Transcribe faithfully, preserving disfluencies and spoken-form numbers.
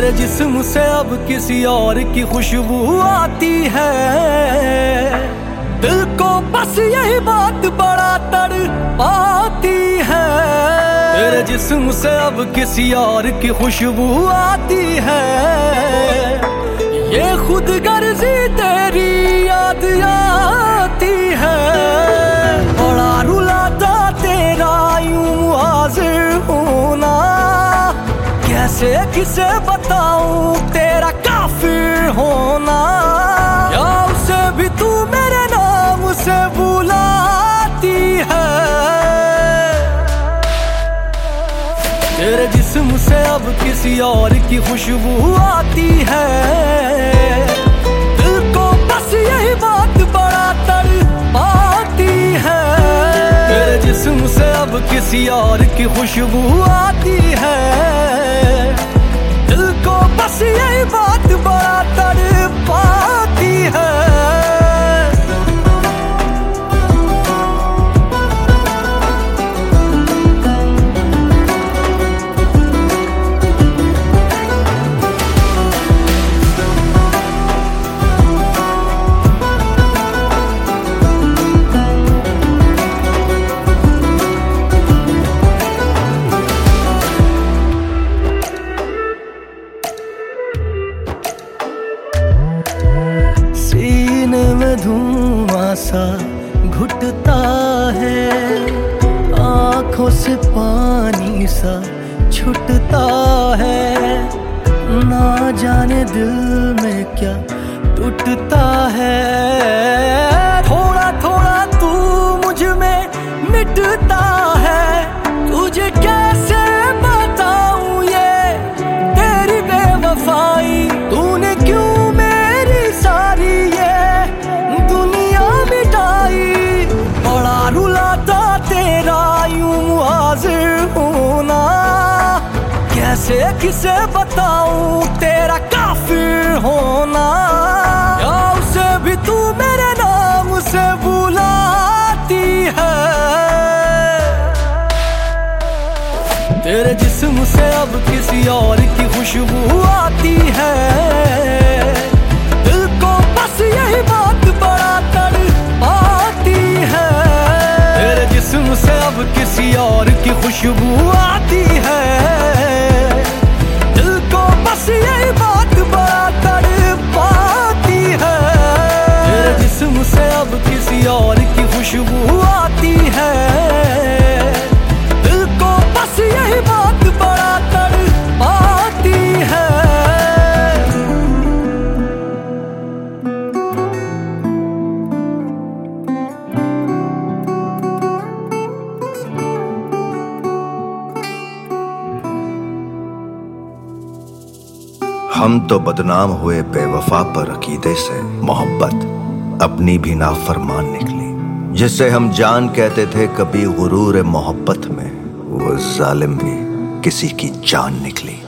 तेरे जिस्म से अब किसी और की खुशबू आती है, दिल को बस यही बात बड़ा तड़पाती है। तेरे जिस्म से अब किसी और की खुशबू आती है, ये खुद गर्जी तेरी याद आती है। बड़ा रुलाता तेरा यूं हाजिर होना, कैसे किसे बताऊं तेरा काफिर होना। या उसे भी तू मेरे नाम से बुलाती है। तेरे जिस्म से अब किसी और की खुशबू आती है, दिल को बस यही बात बड़ा तड़पाती है। तेरे जिस्म से अब किसी और की खुशबू आती है, दिल को बस यही बात बड़ा तड़पाती है। सीने में धुआं सा घुटता है, आंखों से पानी सा छूटता है। ना जाने दिल में क्या टूटता है, थोड़ा थोड़ा तू मुझ में मिटता है। तुझे कैसे बताऊं ये तेरी बेवफाई, तूने क्यों मेरी सारी ये दुनिया मिटाई। बड़ा रुलाता तेरा यूं हाजिर होना, कैसे किसे बताऊं तेरा काफिर होना। या उसे भी तू मेरे नाम से बुलाती है। तेरे जिस्म से अब किसी और की खुशबू आती है, दिल को बस यही बात बड़ा तड़पाती है। तेरे जिस्म से अब किसी और की खुशबू आती है, दिल को बस यही बात बड़ा तड़पाती है। तेरे जिस्म से अब किसी और की खुशबू आती है, दिल को बस यही बात बड़ा तड़पाती है। हम तो बदनाम हुए बेवफा पर अकीदे से, मोहब्बत अपनी भी नाफरमान निकली। जिसे हम जान कहते थे कभी गुरूर मोहब्बत में, वो जालिम भी किसी की जान निकली।